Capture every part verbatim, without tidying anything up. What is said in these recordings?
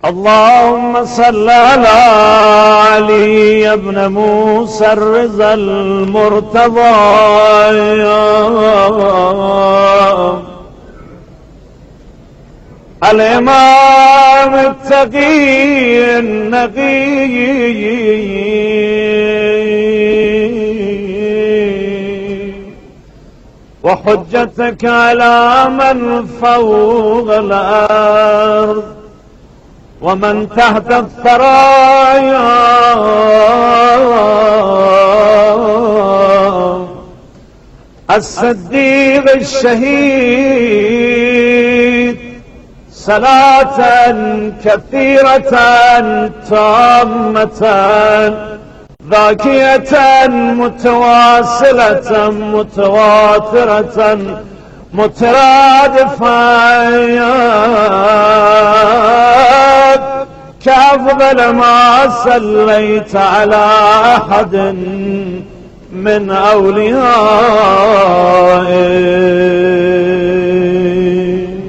اللهم صل على علي بن موسى الرضا المرتضى الإمام التقي النقي وحجتك على من فوق الأرض ومن تحت الثرايا الصديق الشهيد صلاة كثيرة تامة ذاكية متواصلة متواترة مترادفة كأفضل ما صليت على أحد من أوليائه.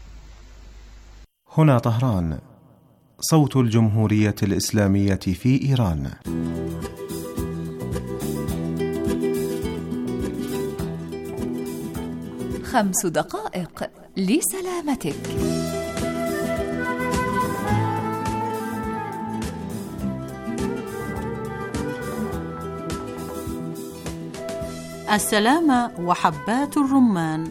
هنا طهران، صوت الجمهورية الإسلامية في إيران. خمس دقائق لسلامتك. السلامة وحبات الرمان.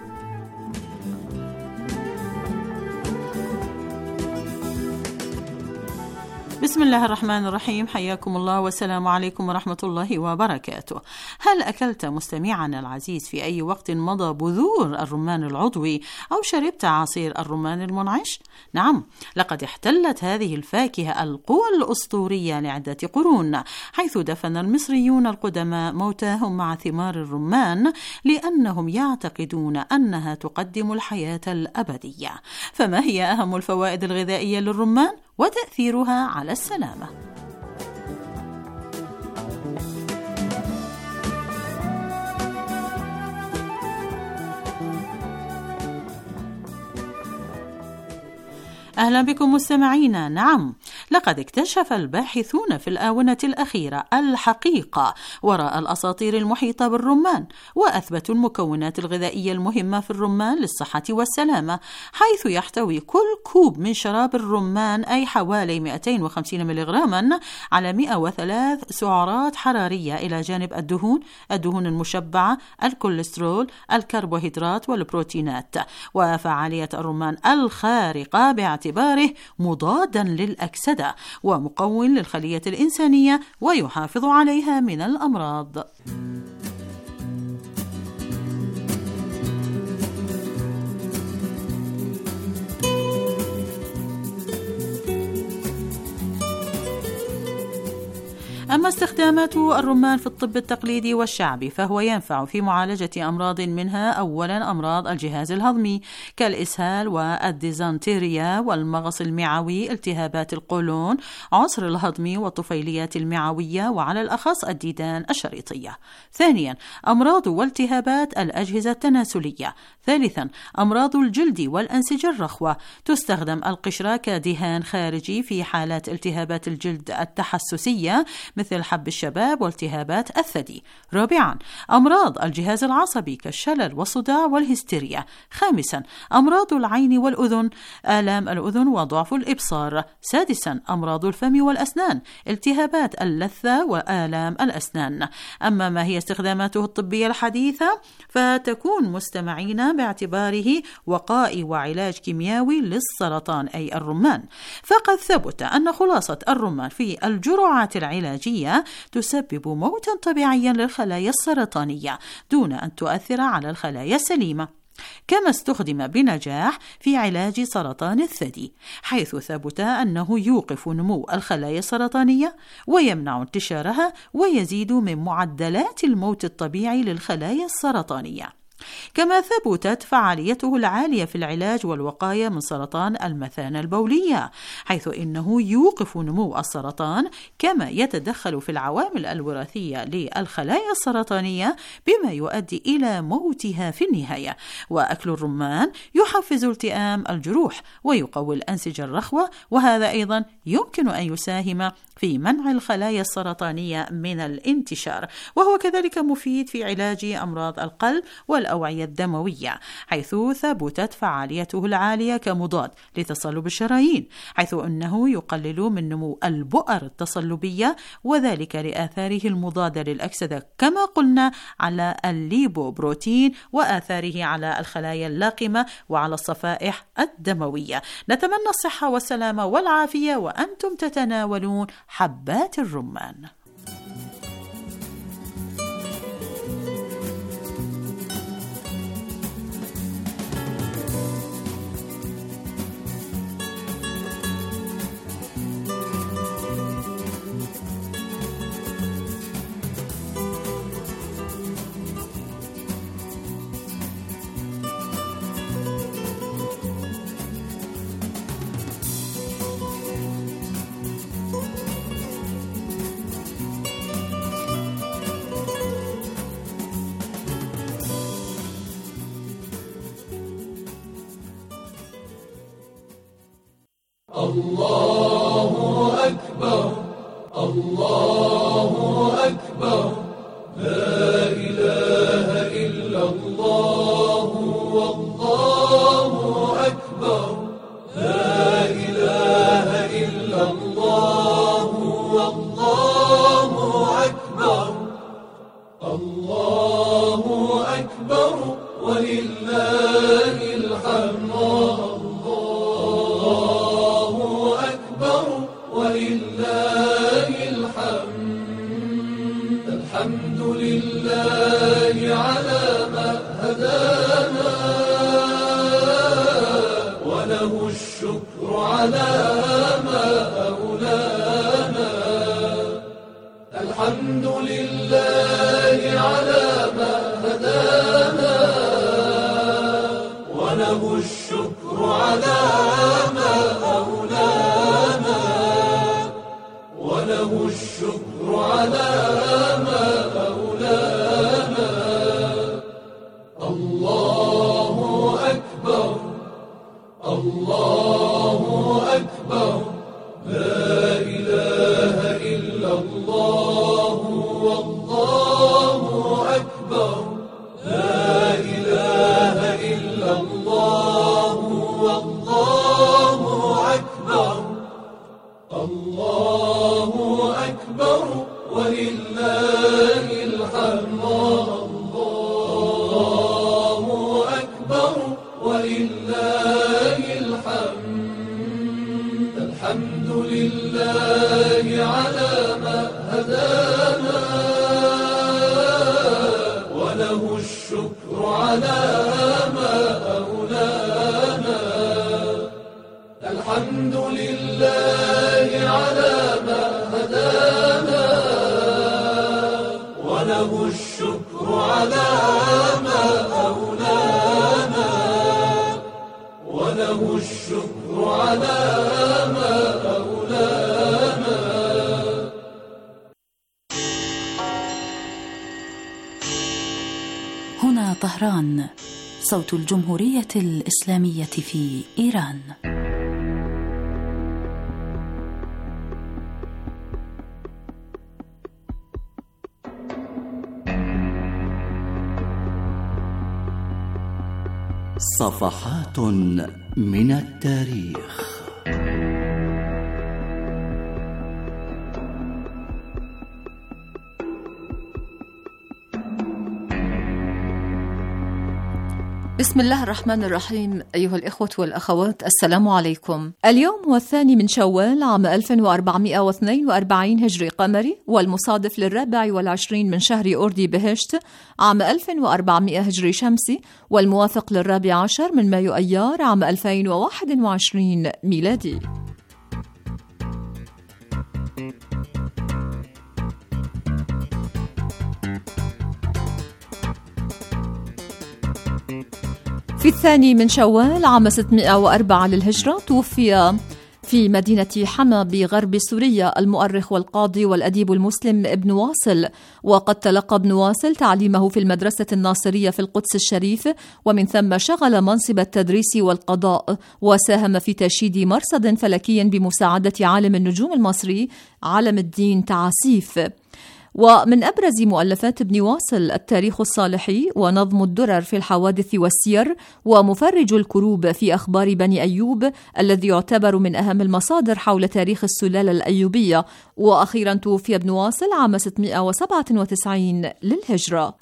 بسم الله الرحمن الرحيم، حياكم الله والسلام عليكم ورحمة الله وبركاته. هل أكلت مستمعنا العزيز في أي وقت مضى بذور الرمان العضوي أو شربت عصير الرمان المنعش؟ نعم، لقد احتلت هذه الفاكهة القوى الأسطورية لعدة قرون، حيث دفن المصريون القدماء موتاهم مع ثمار الرمان لأنهم يعتقدون أنها تقدم الحياة الأبدية. فما هي أهم الفوائد الغذائية للرمان وتأثيرها على السلامة؟ أهلا بكم مستمعينا. نعم، لقد اكتشف الباحثون في الآونة الأخيرة الحقيقة وراء الأساطير المحيطة بالرمان، وأثبتوا المكونات الغذائية المهمة في الرمان للصحة والسلامة، حيث يحتوي كل كوب من شراب الرمان أي حوالي مئتين وخمسين ملغراما على مئة وثلاث سعرات حرارية، إلى جانب الدهون، الدهون المشبعة، الكوليسترول، الكربوهيدرات والبروتينات. وفعالية الرمان الخارقة باعتباره مضادا للأكسدة ومقوٍ للخلية الإنسانية ويحافظ عليها من الأمراض. أما استخدامات الرمان في الطب التقليدي والشعبي فهو ينفع في معالجة أمراض، منها أولا أمراض الجهاز الهضمي كالإسهال والديزنتيريا والمغص المعوي، التهابات القولون، عسر الهضم والطفيليات المعوية، وعلى الأخص الديدان الشريطية. ثانيا أمراض والتهابات الأجهزة التناسلية. ثالثا أمراض الجلد والأنسجة الرخوة، تستخدم القشرة كدهان خارجي في حالات التهابات الجلد التحسسية مثل حب الشباب والتهابات الثدي. رابعا أمراض الجهاز العصبي كالشلل والصداع والهستيريا. خامسا أمراض العين والأذن، آلام الأذن وضعف الإبصار. سادسا أمراض الفم والأسنان، التهابات اللثة وآلام الأسنان. أما ما هي استخداماته الطبية الحديثة فتكون مستمعين باعتباره وقائي وعلاج كيميائي للسرطان أي الرمان، فقد ثبت أن خلاصة الرمان في الجرعات العلاجية تسبب موتا طبيعيا للخلايا السرطانية دون أن تؤثر على الخلايا السليمة. كما استخدم بنجاح في علاج سرطان الثدي، حيث ثبت أنه يوقف نمو الخلايا السرطانية ويمنع انتشارها ويزيد من معدلات الموت الطبيعي للخلايا السرطانية. كما ثبتت فعاليته العالية في العلاج والوقاية من سرطان المثانة البولية، حيث إنه يوقف نمو السرطان كما يتدخل في العوامل الوراثية للخلايا السرطانية بما يؤدي إلى موتها في النهاية. وأكل الرمان يحفز التئام الجروح ويقوي الأنسجة الرخوة، وهذا أيضا يمكن أن يساهم في منع الخلايا السرطانية من الانتشار، وهو كذلك مفيد في علاج أمراض القلب والأوعية الدموية، حيث ثبتت فعاليته العالية كمضاد لتصلب الشرايين، حيث أنه يقلل من نمو البؤر التصلبية وذلك لآثاره المضادة للأكسدة كما قلنا على الليبوبروتين وآثاره على الخلايا اللاقمة وعلى الصفائح الدموية. نتمنى الصحة والسلامة والعافية وأنتم تتناولون حبات الرمان. الله أكبر الله أكبر لا إله إلا الله والله أكبر لا إله إلا الله والله أكبر الله أكبر ولله الحمد ولله الحمد الحمد لله على ما هدانا وله الشكر على ما أولانا الحمد لله على ما هدانا وله الشكر على ما أولانا وله الشكر على ما أولانا الله أكبر الله أكبر لا إله إلا الله والله أكبر لا إله إلا الله والله أكبر الله أكبر ولله الحمد الله أكبر ولله الحمد الحمد لله على ما هدانا وله الشكر على ما أولانا الحمد لله على ما هدانا وله الشكر على ما أولانا وله الشكر على ما أولانا. هنا طهران، صوت الجمهورية الإسلامية في إيران. صفحات من التاريخ. بسم الله الرحمن الرحيم. أيها الإخوة والأخوات، السلام عليكم. اليوم هو الثاني من شوال عام ألف وأربعمائة واثنين وأربعين هجري قمري، والمصادف للرابع والعشرين من شهر أوردي بهشت عام ألف وأربعمائة هجري شمسي، والموافق للرابع عشر من مايو أيار عام ألفين وواحد وعشرين ميلادي. في الثاني من شوال عام ستمائة وأربعة للهجرة توفي في مدينة حما بغرب سوريا المؤرخ والقاضي والأديب المسلم ابن واصل، وقد تلقى ابن واصل تعليمه في المدرسة الناصرية في القدس الشريف، ومن ثم شغل منصب التدريس والقضاء، وساهم في تشييد مرصد فلكي بمساعدة عالم النجوم المصري علم الدين تعاسيف. ومن أبرز مؤلفات ابن واصل التاريخ الصالحي ونظم الدرر في الحوادث والسير ومفرج الكروب في أخبار بني أيوب الذي يعتبر من أهم المصادر حول تاريخ السلالة الأيوبية. وأخيرا توفي ابن واصل عام ستمائة وسبعة وتسعين للهجرة.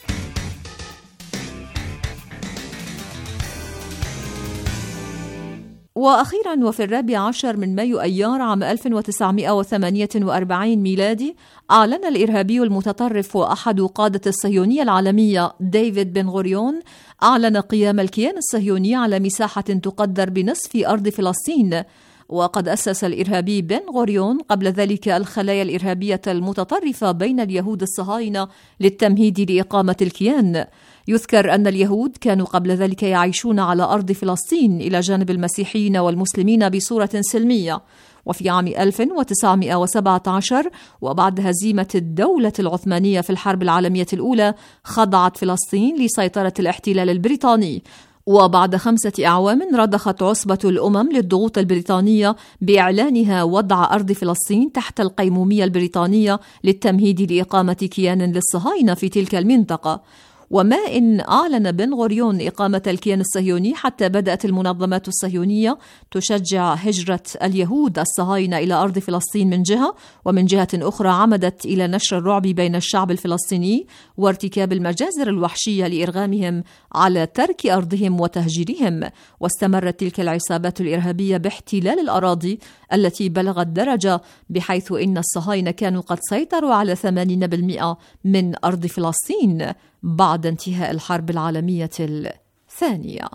وأخيرا وفي الرابع عشر من مايو أيار عام ألف وتسعمائة وثمانية وأربعين ميلادي أعلن الإرهابي المتطرف وأحد قادة الصهيونية العالمية ديفيد بن غوريون أعلن قيام الكيان الصهيوني على مساحة تقدر بنصف أرض فلسطين. وقد أسس الإرهابي بن غوريون قبل ذلك الخلايا الإرهابية المتطرفة بين اليهود الصهاينة للتمهيد لإقامة الكيان. يذكر أن اليهود كانوا قبل ذلك يعيشون على أرض فلسطين إلى جانب المسيحيين والمسلمين بصورة سلمية. وفي عام ألف وتسعمائة وسبعة عشر وبعد هزيمة الدولة العثمانية في الحرب العالمية الأولى خضعت فلسطين لسيطرة الاحتلال البريطاني. وبعد خمسة أعوام رضخت عصبة الأمم للضغوط البريطانية بإعلانها وضع أرض فلسطين تحت القيمومية البريطانية للتمهيد لإقامة كيان للصهاينة في تلك المنطقة. وما إن أعلن بن غوريون إقامة الكيان الصهيوني حتى بدأت المنظمات الصهيونية تشجع هجرة اليهود الصهاينة إلى أرض فلسطين من جهة، ومن جهة أخرى عمدت إلى نشر الرعب بين الشعب الفلسطيني وارتكاب المجازر الوحشية لإرغامهم على ترك أرضهم وتهجيرهم. واستمرت تلك العصابات الإرهابية باحتلال الأراضي التي بلغت درجة بحيث إن الصهاينة كانوا قد سيطروا على ثمانين بالمئة من أرض فلسطين بعد انتهاء الحرب العالمية الثانية.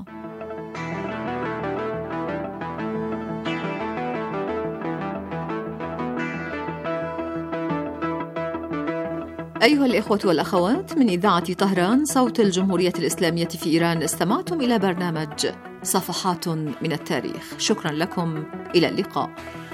أيها الإخوة والأخوات، من إذاعة طهران صوت الجمهورية الإسلامية في إيران استمعتم إلى برنامج صفحات من التاريخ. شكرا لكم، إلى اللقاء.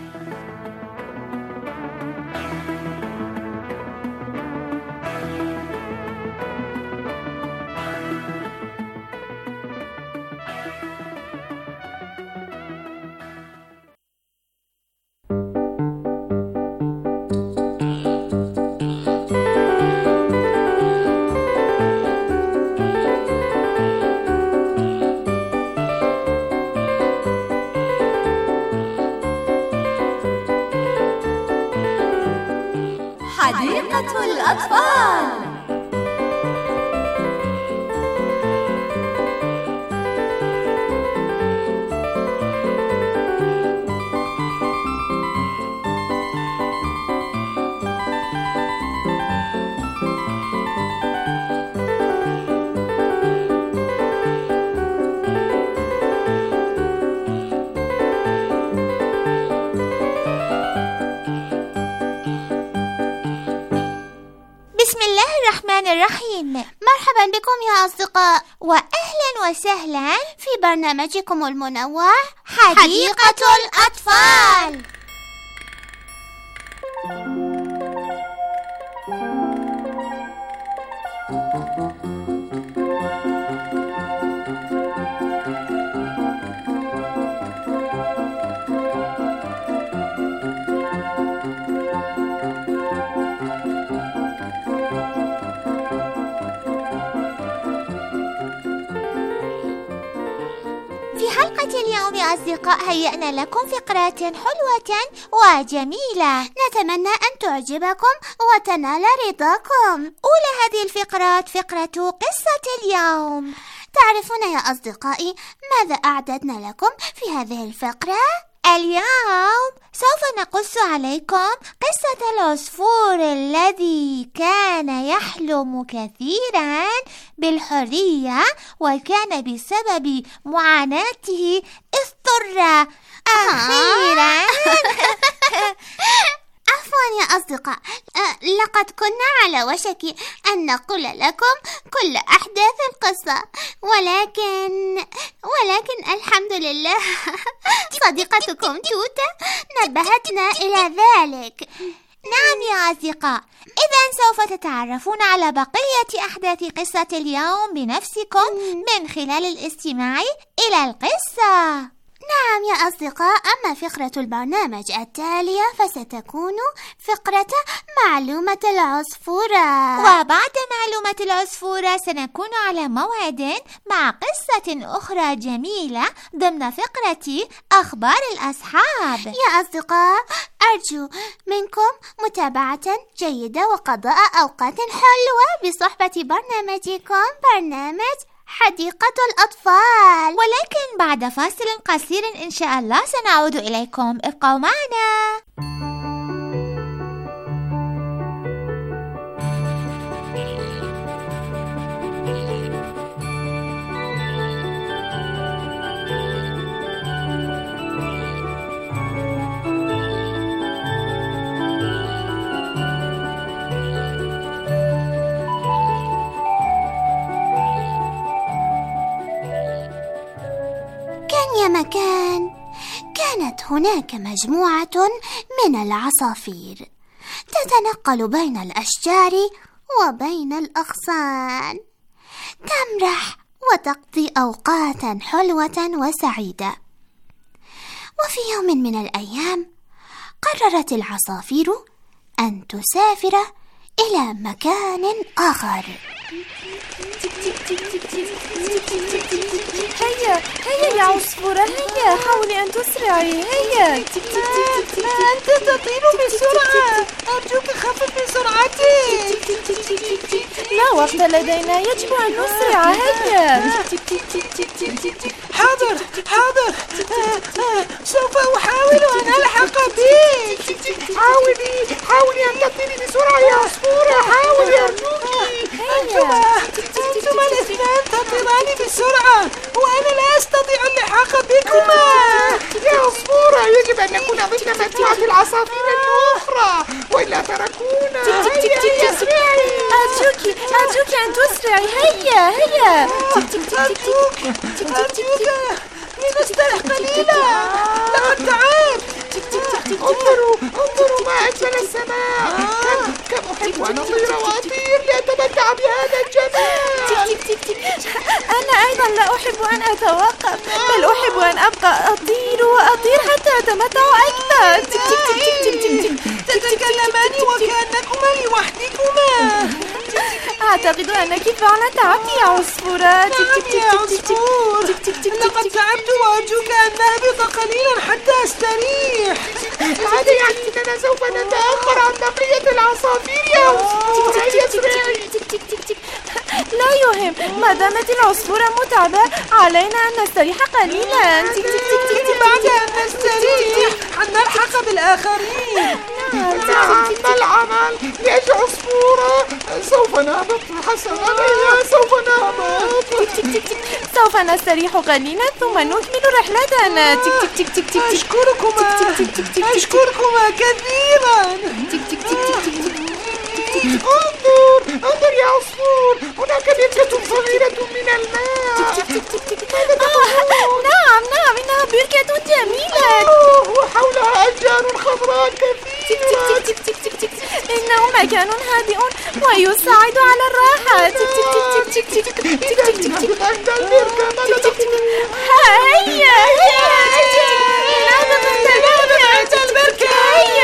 حديقة الأطفال. الرحيم. مرحبا بكم يا أصدقاء، وأهلا وسهلا في برنامجكم المنوع حديقة الأطفال. اليوم يا أصدقاء هيئنا لكم فقرات حلوة وجميلة نتمنى أن تعجبكم وتنال رضاكم. أولى هذه الفقرات فقرة قصة اليوم. تعرفون يا أصدقائي ماذا أعددنا لكم في هذه الفقرة؟ اليوم سوف نقص عليكم قصة العصفور الذي كان يحلم كثيرا بالحرية، وكان بسبب معاناته اضطر أخيرا عفوا يا أصدقاء، أه لقد كنا على وشك أن نقول لكم كل أحداث القصة، ولكن ولكن الحمد لله صديقتكم توتة نبهتنا إلى ذلك. نعم يا أصدقاء، إذن سوف تتعرفون على بقية أحداث قصة اليوم بنفسكم من خلال الاستماع إلى القصة. نعم يا أصدقاء، أما فقرة البرنامج التالية فستكون فقرة معلومة العصفورة، وبعد معلومة العصفورة سنكون على موعد مع قصة أخرى جميلة ضمن فقرة أخبار الأصحاب. يا أصدقاء، أرجو منكم متابعة جيدة وقضاء أوقات حلوة بصحبة برنامجكم برنامج حديقة الأطفال، ولكن بعد فاصل قصير إن شاء الله سنعود إليكم، ابقوا معنا. يا مكان كانت هناك مجموعة من العصافير تتنقل بين الأشجار وبين الأغصان، تمرح وتقضي أوقاتا حلوة وسعيدة. وفي يوم من الأيام قررت العصافير أن تسافر إلى مكان آخر. هيا هيا يا عصفورة، هيا حاولي أن تسرعي، هيا. أنت تطير بسرعة، أرجوك خفف من سرعتك. لا وقت لدينا، يجب أن نسرع، هيا. حاضر حاضر، سوف أحاول أن ألحق بك. حاولي حاولي أن تطيري بسرعة يا عصفورة، حاولي أرجوك. أنتما أنتما الاثنان تطيران بسرعة وأنا لا أستطيع اللحاق بكما. يا عصفورة، يجب أن نكون ضمن مجموعة العصافير الأخرى وإلا تركونا. هيا اسرعي، أرجوك أرجوك أن تسرعي، هيا هيا. أرجوك أرجوك لنسترح قليلا، لقد تعبت. انظروا انظروا ما أجمل السماء، كم كم أحب أن أطير وأطير لأتمتع بهذا الجمال. أنا أيضا لا أحب أن أتوقف، بل أحب أن أبقى أطير وأطير حتى أتمتع أكثر. تتكلمان وكأنكما لوحدكما. أعتقد أنك فعلا تعبت يا عصفورة. نعم يا عصفور، لقد تعبت وأرجوك أن نهبط قليلا حتى أستريح. هذا يعني أننا سوف نتأخر عن بقية العصافير يا عصفور. هيا اسرعي. لا يهم، ما دامت العصفورة متعبة علينا أن نستريح قليلا. بعد أن نستريح أن نلحق بالآخرين. نعم، ما العمل يا عصفورة؟ سوف نهبط حسنا، سوف نهبط. سوف نستريح قليلا ثم نكمل رحلتنا. أشكركما أشكركما كثيرا. انظر انظر يا عصفور، هناك بركة صغيرة من الماء. ماذا تقولون؟ نعم نعم، إنها بركة جميلة وحولها أشجار خضراء كثيرة. إنه مكان هادئ ويساعد على الراحة. عند البركة، ماذا تقولون؟ هيا هيا عند البركة،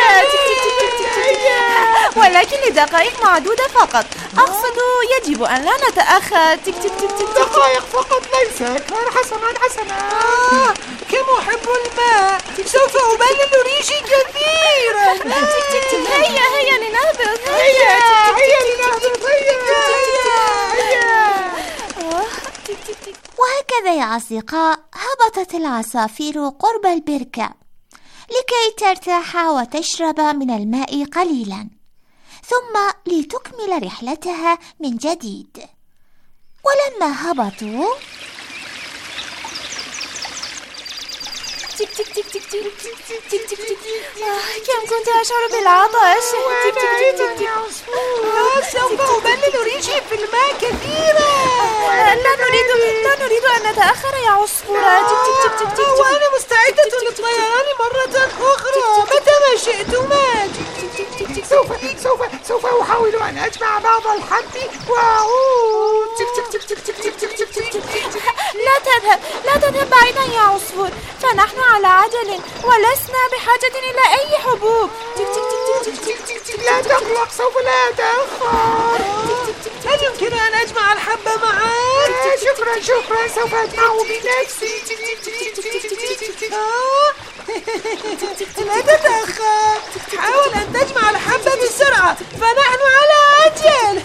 هيا. ولكن لدقائق معدودة فقط، أقصد يجب أن لا نتأخر. دقائق فقط ليس أكثر. حسنا حسنا، كم أحب الماء، سوف أبلل ريشي كثيرا. هيا هيا لنهبط، هيا هيا لنهبط، هيا هيا. وهكذا يا أصدقاء هبطت العصافير قرب البركة لكي ترتاح وتشرب من الماء قليلا، ثم لتكمل رحلتها من جديد. ولما هبطوا تك تك تك تك تك تك تك تك. كم كنت أشعر بالعطش. سوف أبلل ريشي في الماء كثيرا. لا نريد لا نريد أن نتأخر يا عصفورة. تك تك تك تك. وأنا مستعدة للطيران مرة أخرى متى ما شئتما. سوف سوف سوف أحاول أن أجمع بعض الحب وأعود. لا تذهب لا تذهب بعيدا يا عصفور، فنحن على عجل ولسنا بحاجة إلى أي حبوب. لا تقلق، سوف لا أتأخر. هل يمكن أن أجمع الحب معك؟ شكرا شكرا، سوف أجمعه بنفسي. لا تتأخر، حاول أن تجمع الحب بسرعة فنحن على عجل.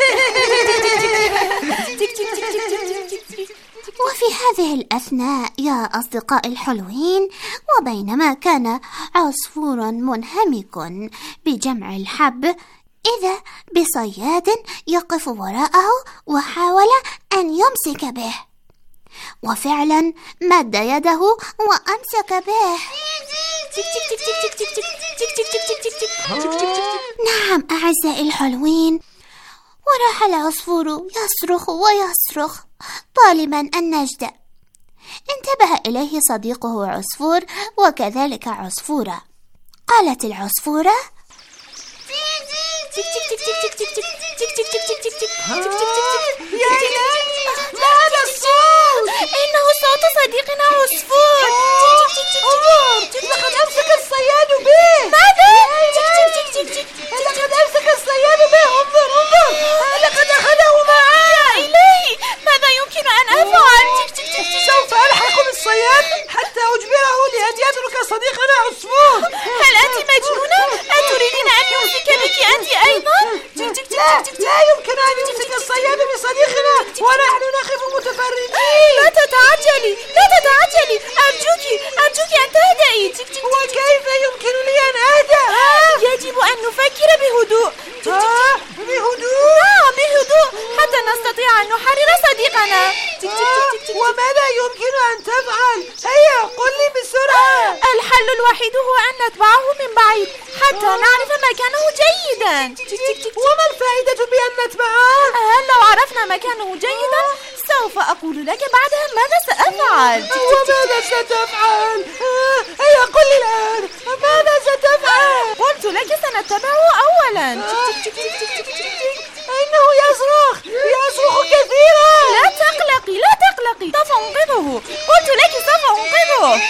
وفي هذه الأثناء يا أصدقاء الحلوين، وبينما كان عصفور منهمك بجمع الحب، إذا بصياد يقف وراءه وحاول أن يمسك به، وفعلا مد يده وأمسك به. نعم أعزائي الحلوين، وراح العصفور يصرخ ويصرخ طالبا النجدة. انتبه إليه صديقه عصفور وكذلك عصفورة. قالت العصفورة: يا إلهي، ما هذا الصوت؟ إنه صوت صديقنا عصفور. انظر، لقد أمسك الصياد به. ماذا؟ لقد أمسك الصياد به. انظر انظر، لقد أخذه معه. يا إلهي، ماذا يمكن أن أفعل؟ سوف ألحق بالصياد حتى أجبره لأن يترك صديقنا عصفور. هل أنت مجنونة؟ أتريدين أن يمسك بك أنت أيضا؟ لا, لا يمكن أن يمسك الصياد بصديقنا ونحن نقف متفرجين. لا تتعجلي لا تتعجلي، أرجوك أرجوك أن تهدئي. وكيف يمكن لي أن أهدأ؟ يجب أن نفكر بهدوء. آه بهدوء؟ آه بهدوء حتى نستطيع أن نحرر صديقنا. آه وماذا يمكن أن تفعل؟ هيا قل لي بسرعة. الحل الوحيد هو أن نتبعه من بعيد حتى نعرف مكانه جيدا. وما الفائدة بأن نتبعه؟ هل لو عرفنا مكانه جيدا سوف أقول لك بعدها ماذا سأفعل. وماذا ستفعل؟ هيا قل لي الآن، ماذا ستفعل؟ قلت لك سنتبعه أولا. إنه يصرخ يصرخ كثيرا. لا تقلقي لا تقلقي، سوف أنقذه. قلت لك سوف أنقذه.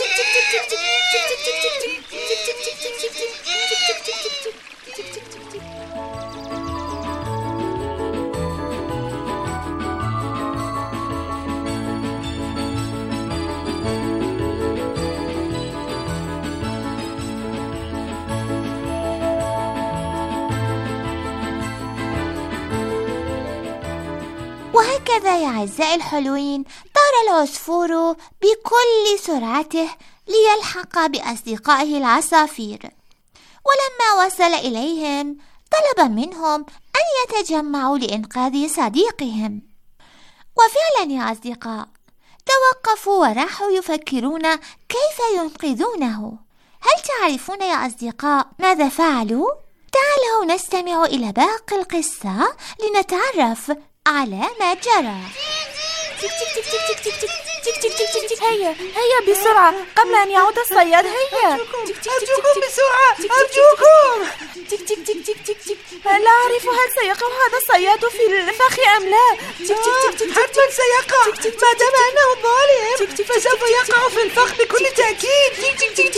وهكذا يا أعزائي الحلوين، طار العصفور بكل سرعته ليلحق بأصدقائه العصافير، ولما وصل إليهم طلب منهم أن يتجمعوا لإنقاذ صديقهم. وفعلا يا أصدقاء، توقفوا وراحوا يفكرون كيف ينقذونه. هل تعرفون يا أصدقاء ماذا فعلوا؟ تعالوا نستمع إلى باقي القصة لنتعرف على ما جرى. هيا هيا بسرعة قبل أن يعود الصياد. هيا أرجوكم بسرعة أرجوكم. لا أعرف هل سيقع هذا الصياد في الفخ أم لا. حتما سيقع، ما دام أنه ظالم فسوف يقع في الفخ بكل تأكيد.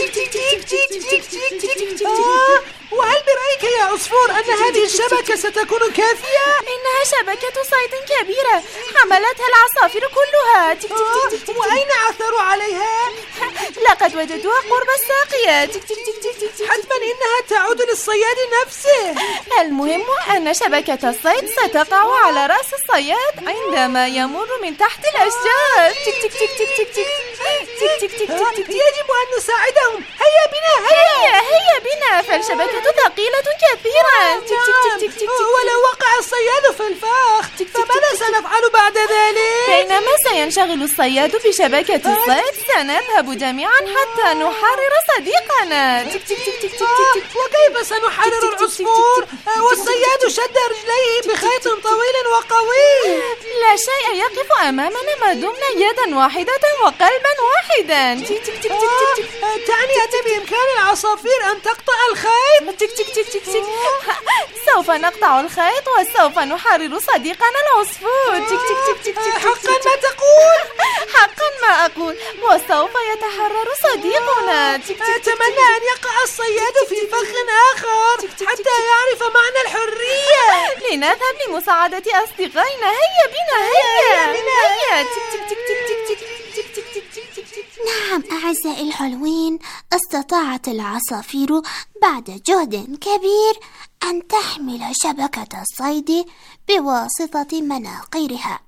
وهل برأيك يا عصفور أن هذه الشبكة ستكون كافية؟ إنها شبكة صيد كبيرة حملتها العصافير كلها. وأين عثروا عليها؟ لقد وجدوها قرب الساقية. حتما إنها تعود للصياد نفسه. المهم أن شبكة الصيد ستقع على رأس الصياد عندما يمر من تحت الأشجار. يجب أن نساعدهم. هيا بنا هيا هيا بنا، فالشبكة ثقيلة كثيرا. ولو وقع الصياد في الفخ فماذا سنفعل بعد ذلك؟ بينما سينشغل الصياد بشبكة الصيد سنذهب جميعا حتى نحرر صديقنا. تك تك تك تك تك تك. وكيف سنحرر العصفور والصياد شد رجليه بخيط طويل وقوي؟ لا شيء يقف أمامنا ما دمنا يدا واحدة وقلبا واحدا. تك تك تك تك تك. تعني أن بإمكان العصافير أن تقطع الخيط؟ تك تك تك تك تك. سوف نقطع الخيط وسوف نحرر صديقنا العصفور. تك تك تك تك تك. حقا ما تقول؟ حقا ما أقول، وسوف يتحرر صديقنا. أتمنى أن يقع الصياد في فخ آخر حتى يعرف معنى الحرية. لنذهب لمساعدة أصدقائنا. هيا بنا هيا هيا. نعم أعزائي الحلوين، استطاعت العصافير بعد جهد كبير أن تحمل شبكة الصيد بواسطة مناقيرها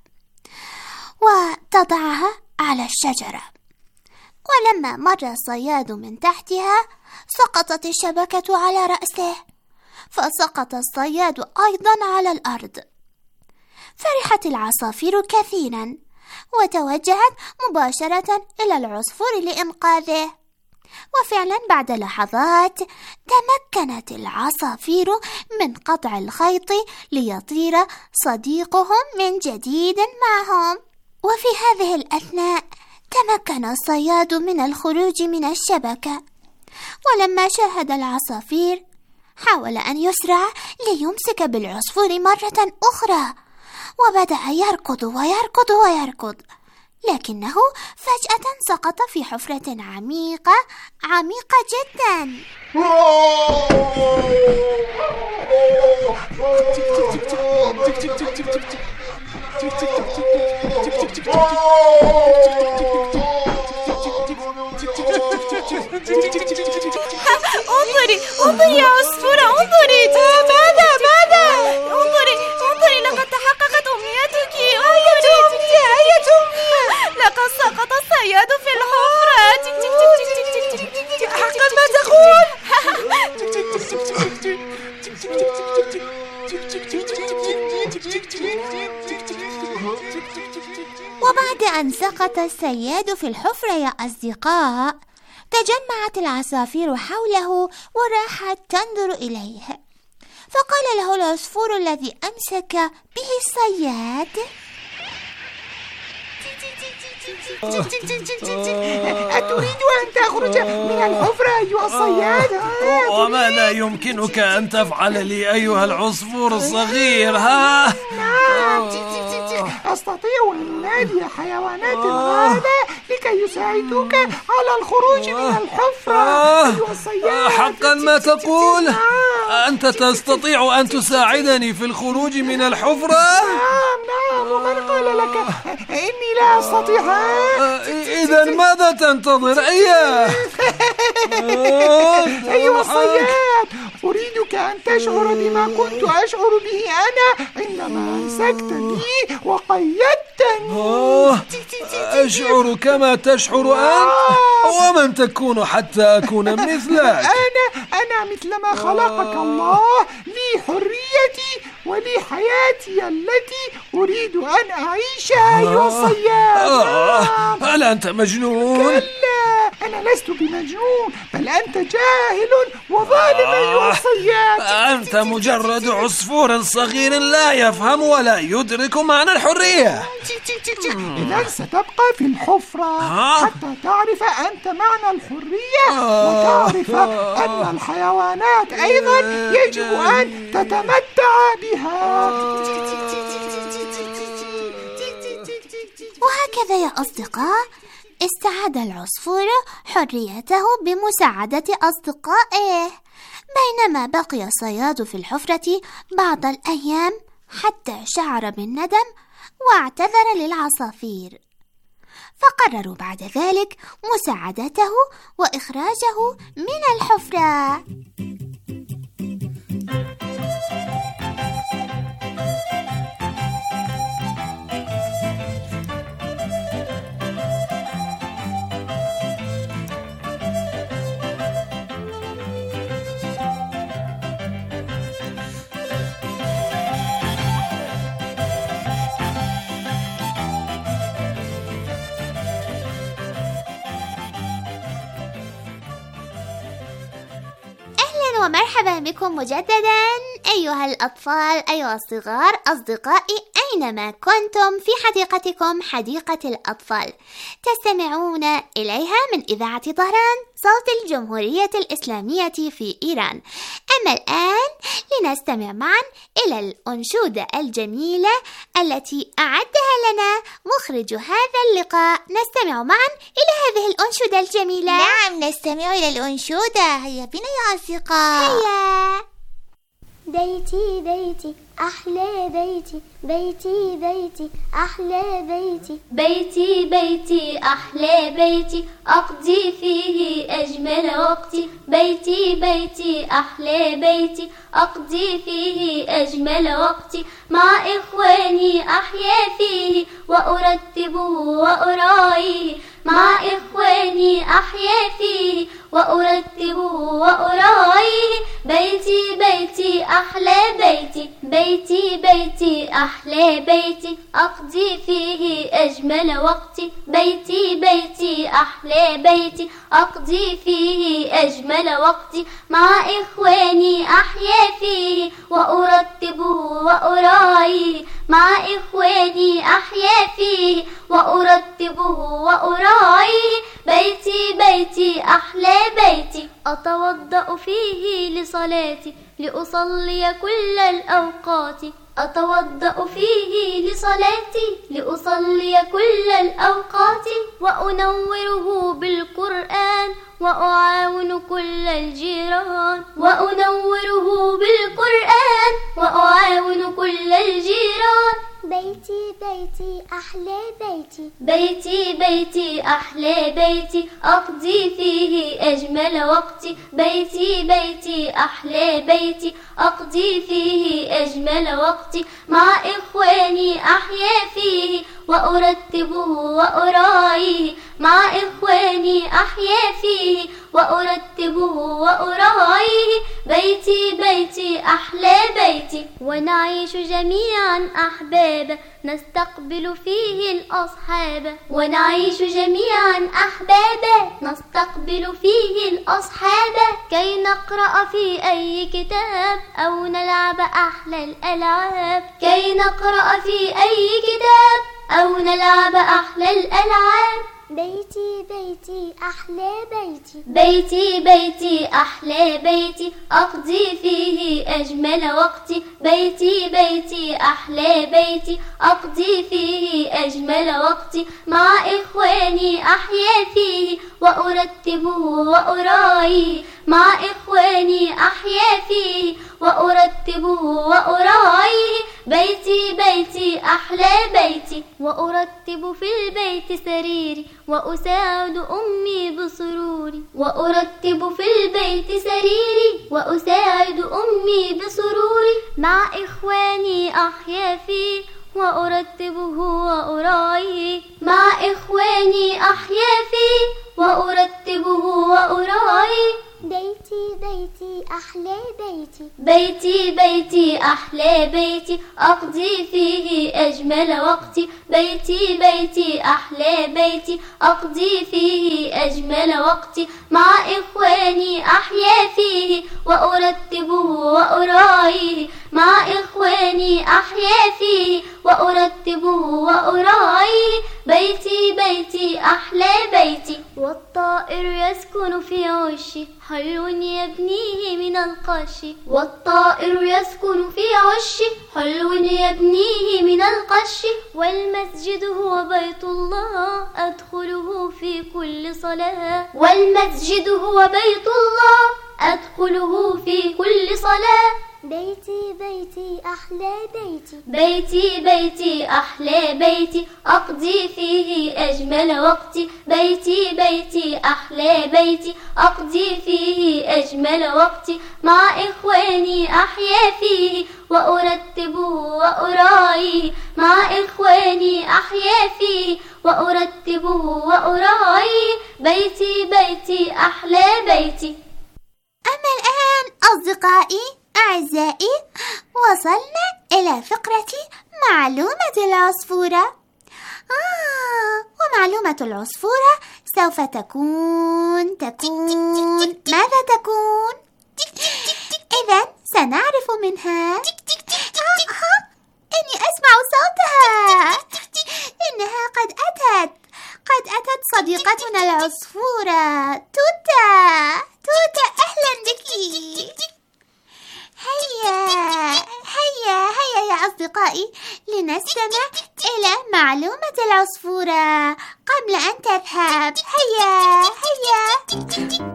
وتضعها على الشجرة. ولما مر الصياد من تحتها سقطت الشبكة على رأسه، فسقط الصياد أيضا على الأرض. فرحت العصافير كثيرا وتوجهت مباشرة إلى العصفور لإنقاذه. وفعلا بعد لحظات تمكنت العصافير من قطع الخيط ليطير صديقهم من جديد معهم. وفي هذه الأثناء تمكن الصياد من الخروج من الشبكة، ولما شاهد العصافير حاول أن يسرع ليمسك بالعصفور مرة أخرى، وبدأ يركض ويركض ويركض، لكنه فجأة سقط في حفرة عميقة عميقة جدا. انظري انظري يا عصفورة، انظري. ماذا ماذا؟ انظري انظري، لقد تحققت أمنيتك. أية أمنية؟ لقد سقط الصياد في الحفرة. تك تك تك تك تك تك. حقا ما تقول؟ وبعد أن سقط الصياد في الحفرة يا أصدقاء، تجمعت العصافير حوله وراحت تنظر إليه. فقال له العصفور الذي أمسك به الصياد: أتريد أن تخرج من الحفرة أيها الصياد؟ وماذا يمكنك أن تفعل لي أيها العصفور الصغير؟ ها؟ نعم، أستطيع أن أنادي حيوانات الغابة لكي يساعدوك على الخروج من الحفرة أيها الصياد. حقا ما تقول؟ أنت تستطيع أن تساعدني في الخروج من الحفرة؟ نعم نعم، ومن قال لك إني لا أستطيع؟ إذا ماذا تنتظر؟ أيها أيها الصياد، أريدك أن تشعر بما كنت أشعر به أنا عندما أمسكتني وقيدتني. أشعر كما تشعر أنت؟ ومن تكون حتى أكون مثلك؟ أنا أنا مثلما خلقك الله، لي حريتي ولي حياتي التي أريد أن أعيشها أيها الصياد. آه. هل أنت مجنون؟ كلا، أنا لست بمجنون، بل أنت جاهل وظالم آه. أيها الصياد. أنت مجرد عصفور صغير لا يفهم ولا يدرك معنى الحرية. إذا ستبقى في الحفرة حتى تعرف أنت معنى الحرية، وتعرف أن الحيوانات أيضا يجب أن تتمتع بها. وهكذا يا أصدقاء استعاد العصفور حريته بمساعدة أصدقائه، بينما بقي الصياد في الحفرة بعض الأيام حتى شعر بالندم واعتذر للعصافير. فقرروا بعد ذلك مساعدته وإخراجه من الحفرة. ومرحبا بكم مجددا أيها الأطفال، أيها الصغار، أصدقائي أينما كنتم في حديقتكم حديقة الأطفال تستمعون إليها من إذاعة طهران صوت الجمهورية الإسلامية في إيران. أما الآن لنستمع معا إلى الأنشودة الجميلة التي أعدها لنا مخرج هذا اللقاء. نستمع معا إلى هذه الأنشودة الجميلة. نعم، نستمع إلى الأنشودة. هيا بنا يا أصدقاء. هيا. بيتي بيتي أحلى بيتي، بيتي بيتي أحلى بيتي، بيتي بيتي أحلى بيتي أقضي فيه أجمل وقتي، بيتي بيتي أحلى بيتي أقضي فيه أجمل وقتي، مع إخواني أحيا فيه وأرتبه وأراعيه، مع إخواني أحيا فيه وأرتبه وأراعيه، بيتي بيتي أحلى بيتي، بيتي بيتي أحلى بيتي أقضي فيه أجمل وقتي، بيتي بيتي أحلى بيتي أقضي فيه أجمل وقتي، مع إخواني أحيا فيه وأرتبه وأراعيه، مع إخواني أحيا فيه وأرتبه وأراعيه، بيتي بيتي أحلى بيتي أتوضأ فيه لصلاتي لأصلي كل الأوقات، أتوضأ فيه لصلاتي لأصلي كل الأوقات، وأنوره بالقرآن وأعاون كل الجيران، وأنوره بالقرآن وأعاون كل الجيران، بيتي بيتي أحلى بيتي، بيتي بيتي أحلى بيتي أقضي فيه أجمل وقتي، بيتي بيتي أحلى بيتي أقضي فيه أجمل وقتي، مع إخواني أحيا فيه وأرتبه وأراعيه، مع إخواني أحيا فيه وأرتبه وأراعيه، بيتي بيتي أحلى بيتي ونعيش جميعا أحبابا نستقبل فيه الأصحاب، ونعيش جميعا أحبابا نستقبل فيه الأصحاب، كي نقرأ في أي كتاب أو نلعب أحلى الألعاب، كي نقرأ في أي كتاب أو نلعب أحلى الألعاب، بيتي بيتي أحلى بيتي، بيتي بيتي أحلى بيتي أقضي فيه أجمل وقتي، بيتي بيتي أحلى بيتي أقضي فيه أجمل وقتي، مع إخواني أحيا فيه وأرتبه وأراعيه، مع إخواني أحيا فيه وأرتبه وأراعيه، بيتي بيتي أحلى بيتي وأرتب في البيت سريري وأساعد أمي بسروري، وأرتب في البيت سريري وأساعد أمي بسروري، مع إخواني أحيا فيه وأرتبه وأراعيه، مع إخواني أحيا فيه وأرتبه وأراعيه، بيتي بيتي أحلى بيتي، بيتي بيتي أحلى بيتي أقضي فيه أجمل وقتي، بيتي بيتي أحلى بيتي أقضي فيه أجمل وقتي، مع إخواني أحيا فيه وأرتبه وأراعيه، مع إخواني أحيا فيه وأرتبه وأراعيه، بيتي بيتي أحلى بيتي والطائر يسكن في عشي حلو يبنيه من القش، والطائر يسكن في عشي حلو يبنيه من القش، والمسجد هو بيت الله أدخله في كل صلاة، والمسجد هو بيت الله أدخله في كل صلاة، بيتي بيتي أحلى بيتي، بيتي بيتي أحلى بيتي أقضي فيه أجمل وقتي، بيتي بيتي أحلى بيتي أقضي فيه أجمل وقتي، مع إخواني أحيا فيه وأرتبه وأراعيه، مع إخواني أحيا فيه وأرتبه وأراعيه، بيتي بيتي أحلى بيتي. أما الآن أصدقائي أعزائي وصلنا إلى فقرة معلومة العصفورة. آه ومعلومة العصفورة سوف تكون تكون ماذا تكون؟ نعرف منها؟ تك تك تك تك. إني أسمع صوتها. إنها قد أتت قد أتت صديقتنا العصفورة توتا. توتا أهلا بك. هيا هيا هيا يا أصدقائي لنستمع إلى معلومة العصفورة قبل أن تذهب. هيا هيا.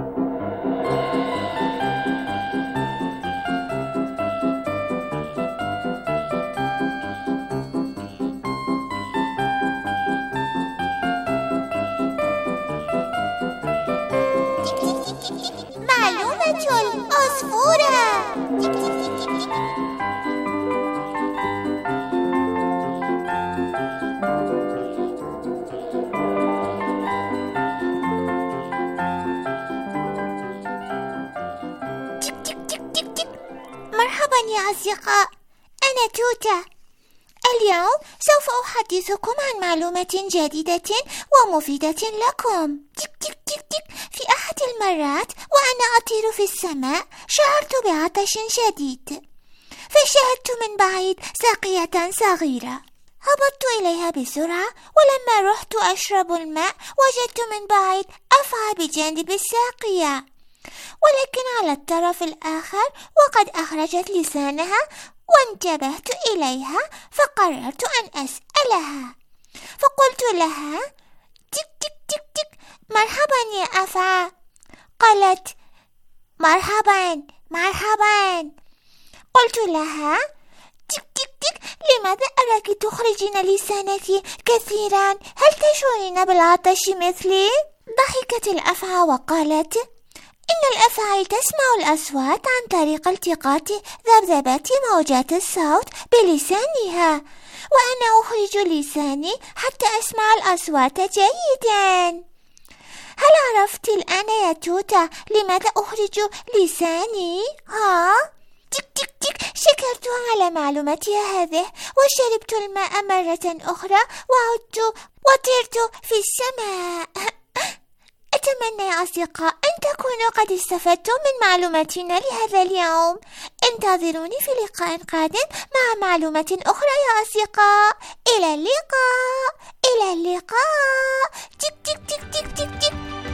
معلومة العصفورة. مرحبا يا أصدقاء، أنا توتا. اليوم سوف أحدثكم عن معلومات جديدة ومفيدة لكم. تك تك تك تك. في أحد المرات وأنا أطير في السماء شعرت بعطش شديد، فشاهدت من بعيد ساقية صغيرة. هبطت إليها بسرعة، ولما رحت أشرب الماء وجدت من بعيد أفعى بجانب الساقية، ولكن على الطرف الآخر وقد أخرجت لسانها، وانتبهت إليها فقررت أن أسألها. فقلت لها: تك تك تك تك، مرحبا يا أفعى. قالت: مرحبا مرحبا. قلت لها: تك تك تك، لماذا أراك تخرجين لسانك كثيرا؟ هل تشعرين بالعطش مثلي؟ ضحكت الأفعى وقالت: إن الأفعى تسمع الأصوات عن طريق التقاط ذبذبات موجات الصوت بلسانها، وأنا أخرج لساني حتى أسمع الأصوات جيدا. هل عرفت الآن يا توتا لماذا أخرج لساني؟ ها؟ تك تك تك. شكرت على معلوماتها هذه، وشربت الماء مرة أخرى وعدت وطرت في السماء. أتمنى يا أصدقاء أن تكونوا قد استفدتم من معلوماتنا لهذا اليوم. انتظروني في لقاء قادم مع معلومات أخرى يا أصدقاء. إلى اللقاء إلى اللقاء. تك تك تك تك تك تك.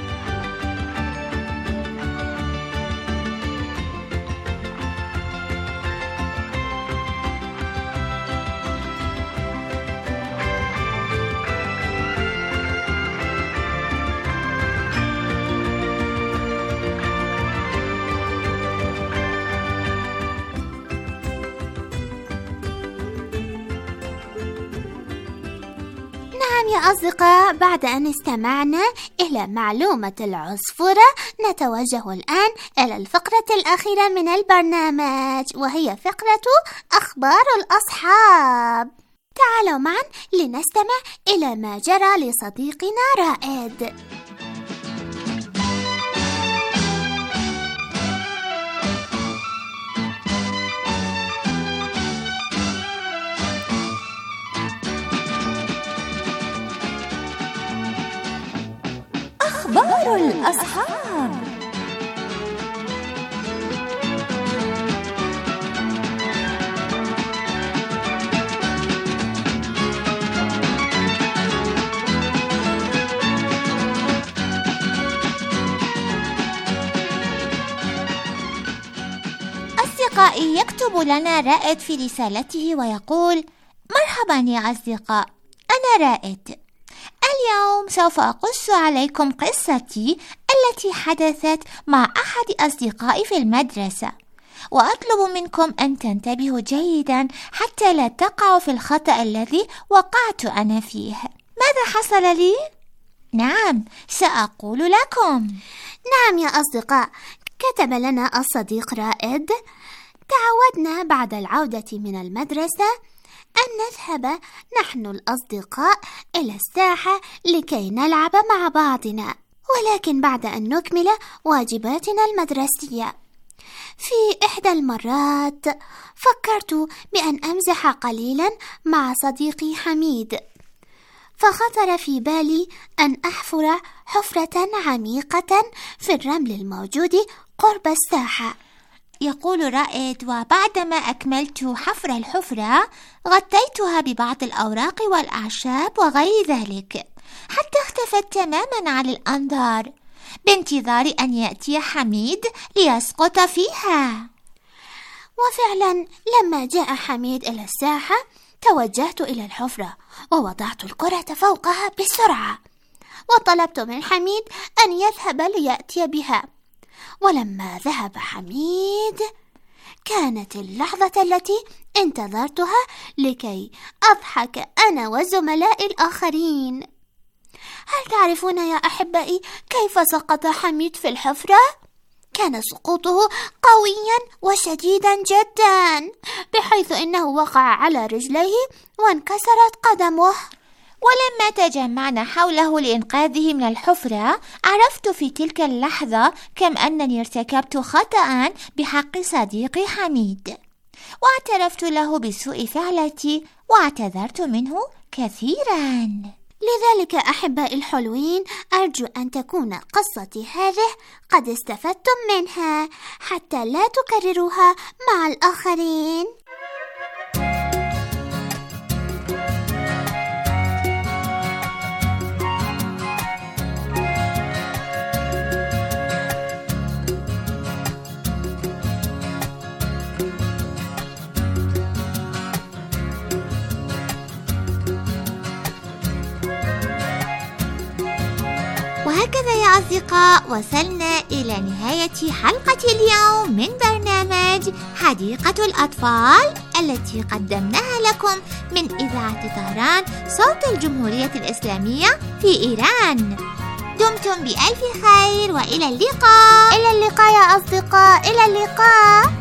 يا أصدقاء، بعد أن استمعنا إلى معلومة العصفورة نتوجه الآن إلى الفقرة الأخيرة من البرنامج، وهي فقرة أخبار الأصحاب. تعالوا معا لنستمع إلى ما جرى لصديقنا رائد. أخبار الأصحاب. أصدقائي، يكتب لنا رائد في رسالته ويقول: مرحبا يا أصدقاء، أنا رائد. اليوم سوف أقص عليكم قصتي التي حدثت مع أحد أصدقائي في المدرسة، وأطلب منكم أن تنتبهوا جيدا حتى لا تقعوا في الخطأ الذي وقعت أنا فيه. ماذا حصل لي؟ نعم، سأقول لكم. نعم يا أصدقاء، كتب لنا الصديق رائد: تعودنا بعد العودة من المدرسة أن نذهب نحن الأصدقاء إلى الساحة لكي نلعب مع بعضنا، ولكن بعد أن نكمل واجباتنا المدرسية في إحدى المرات فكرت بأن أمزح قليلا مع صديقي حميد، فخطر في بالي أن أحفر حفرة عميقة في الرمل الموجود قرب الساحة. يقول رائد: وبعدما أكملت حفر الحفرة غطيتها ببعض الأوراق والأعشاب وغير ذلك حتى اختفت تماما عن الأنظار بانتظار أن يأتي حميد ليسقط فيها. وفعلا لما جاء حميد إلى الساحة توجهت إلى الحفرة ووضعت الكرة فوقها بسرعة، وطلبت من حميد أن يذهب ليأتي بها. ولما ذهب حميد كانت اللحظة التي انتظرتها لكي أضحك أنا وزملائي الآخرين. هل تعرفون يا أحبائي كيف سقط حميد في الحفرة؟ كان سقوطه قويا وشديدا جدا بحيث إنه وقع على رجليه وانكسرت قدمه. ولما تجمعنا حوله لإنقاذه من الحفرة عرفت في تلك اللحظة كم أنني ارتكبت خطأ بحق صديقي حميد، واعترفت له بسوء فعلتي واعتذرت منه كثيرا. لذلك أحبائي الحلوين أرجو أن تكون قصتي هذه قد استفدتم منها حتى لا تكرروها مع الآخرين. وهكذا يا أصدقاء وصلنا إلى نهاية حلقة اليوم من برنامج حديقة الأطفال التي قدمناها لكم من إذاعة طهران صوت الجمهورية الإسلامية في إيران. دمتم بألف خير وإلى اللقاء. إلى اللقاء يا أصدقاء، إلى اللقاء.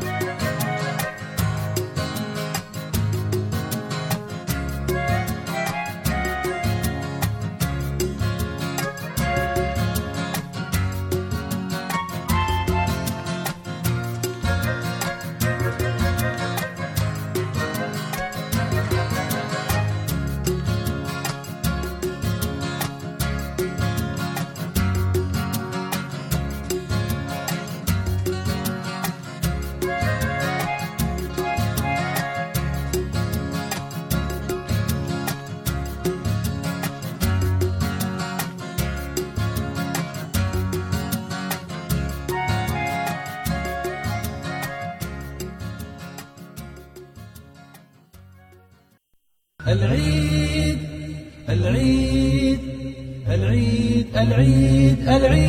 العيد العيد العيد العيد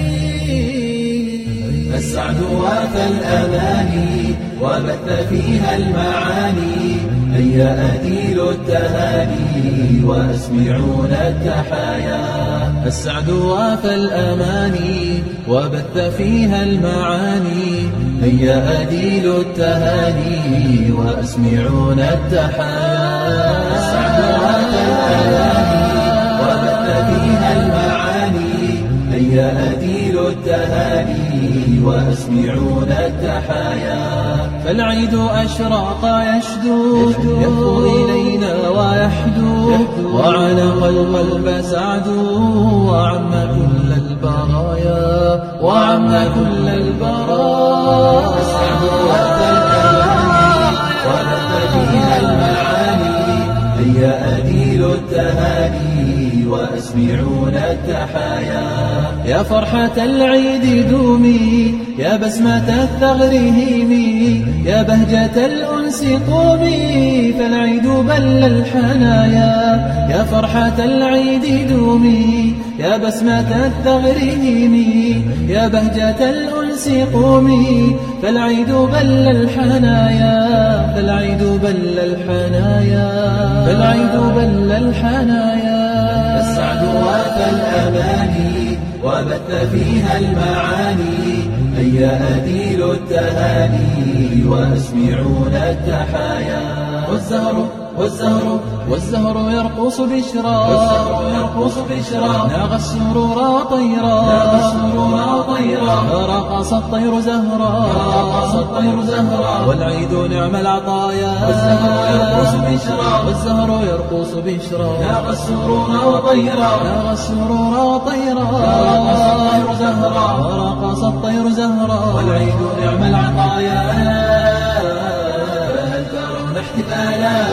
العيد السعد وافى الأماني وبث فيها المعاني. هيا أديلوا التهاني وأسمعون التحايا. السعد وافى الأماني وبث فيها المعاني. هيا أديلوا التهاني وأسمعون التحايا. السعد وافى الأماني وبث فيها المعاني. هيا أديلوا التهاني وأسمعون التحايا. فالعيد أشراق يشدو يفضو إلينا ويحدو وعلق القلب سعد وعم كل البرايا وعم كل البرايا. السعد وافى الأماني وبث فيها المعاني. هيا أديلوا التهاني وأسمعون التحايا. يا فرحة العيد دومي يا بسمة الثغر هيمي يا بهجة الأنس قومي فالعيد بل الحنايا. يا فرحة العيد دومي يا بسمة الثغر هيمي يا بهجة الأنس قومي فالعيد بل الحنايا. فالعيد بل الحنايا. فالعيد بل الحنايا. السعد وافى الأماني وبث فيها المعاني. هيا أديلوا التهاني وأسمعون التحايا. والزهر والزهر والزهر يرقص بشرا والزهر يرقص بشرا ناغ السرور وطيرا ناغ السرور وطيرا رقص الطير زهرا رقص الطير زهرا والعيد نعم العطايا والزهر يرقص بشرا والزهر يرقص بشرا ناغ السرور وطيرا ناغ السرور وطيرا رقص الطير زهرا ورقص الطير زهرا والعيد نعم العطايا هل ترون احتفالا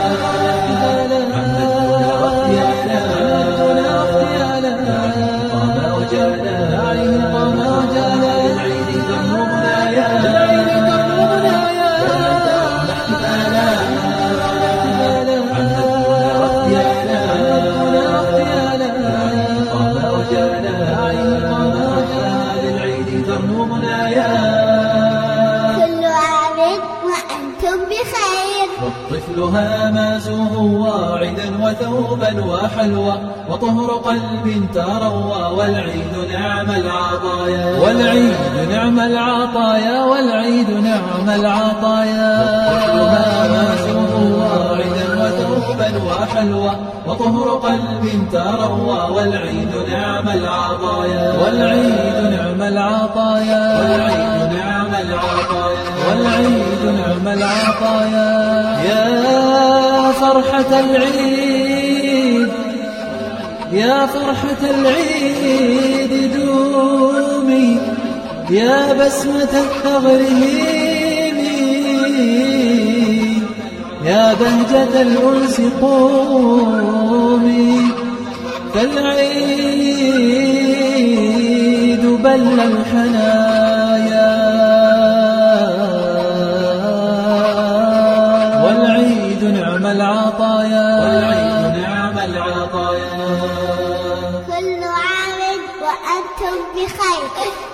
والطفل هامازه واعدا وثوبا وحلوى وطهر قلب تروى والعيد نعم العطايا والعيد نعم العطايا والعيد نعم العطايا والطفل هامازه واعدا وثوبا وحلوى وطهر قلب تروى والعيد نعم العطايا والعيد نعم العطايا والعيد نعم العطايا والعيد نعم العطايا يا فرحة العيد يا فرحة العيد دومي يا بسمة الثغر هيمي يا بهجة الأنس قومي فالعيد بل الحنايا والعيد نعم العطايا والعيد نعم العطايا كل عام وأنتم بخير.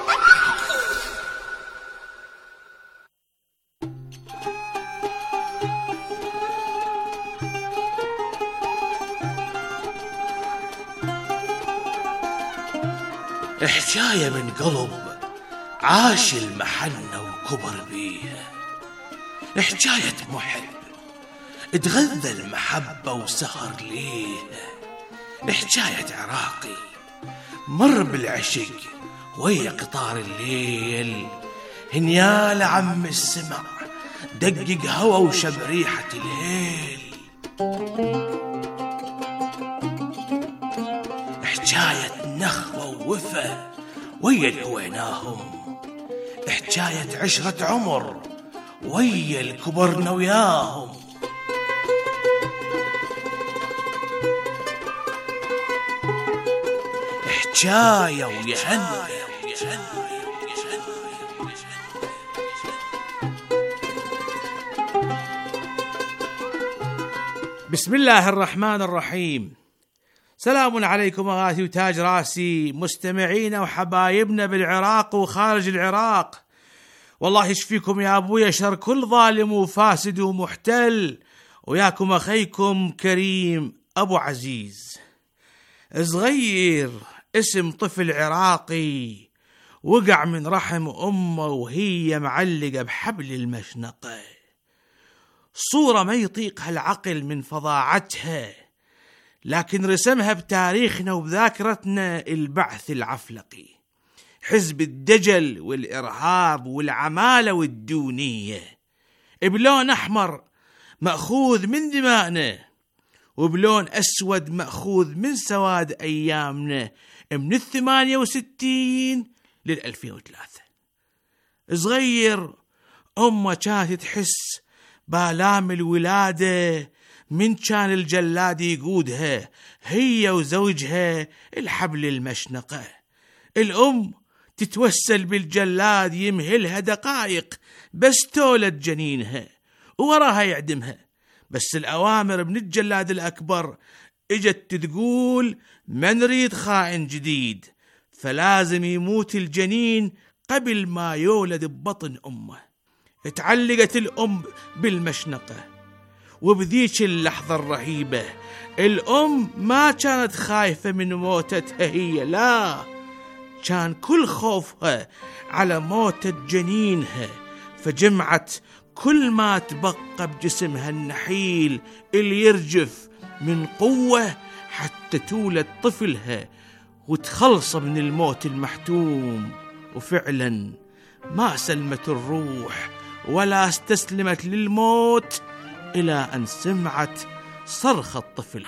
حكاية من قلب عاش المحنة وكبر بيها، حكاية محب اتغذى المحبة وسهر ليها، حكاية عراقي مر بالعشق ويا قطار الليل، هنيال عم السمع دقق هوا وشب ريحة الهيل. حكاية نخوة ووفا ويا الهويناهم، حكاية عشرة عمر ويا الكبرنا وياهم. حكاية ويهنى بسم الله الرحمن الرحيم. سلام عليكم أغاثي وتاج راسي، مستمعينا وحبايبنا بالعراق وخارج العراق. والله يشفيكم يا أبويا شر كل ظالم وفاسد ومحتل، وياكم أخيكم كريم أبو عزيز. صغير اسم طفل عراقي وقع من رحم أمه وهي معلقة بحبل المشنقة، صورة ما يطيقها العقل من فظاعتها، لكن رسمها بتاريخنا وبذاكرتنا البعث العفلقي، حزب الدجل والإرهاب والعمالة والدونية، بلون أحمر مأخوذ من دمائنا، وبلون أسود مأخوذ من سواد أيامنا من الثمانية وستين للألفين وثلاثة. صغير أمه كانت تحس بالام الولادة من كان الجلاد يقودها هي وزوجها الحبل المشنقة. الأم تتوسل بالجلاد يمهلها دقائق بس تولد جنينها ووراها يعدمها، بس الأوامر من الجلاد الأكبر اجت تقول ما نريد خائن جديد، فلازم يموت الجنين قبل ما يولد ببطن أمه. اتعلقت الأم بالمشنقة، وبذيك اللحظة الرهيبة الأم ما كانت خايفة من موتتها هي، لا، كان كل خوفها على موتة جنينها، فجمعت كل ما تبقى بجسمها النحيل اللي يرجف من قوة حتى تولد طفلها وتخلص من الموت المحتوم. وفعلا ما سلمت الروح ولا استسلمت للموت إلى أن سمعت صرخ الطفل.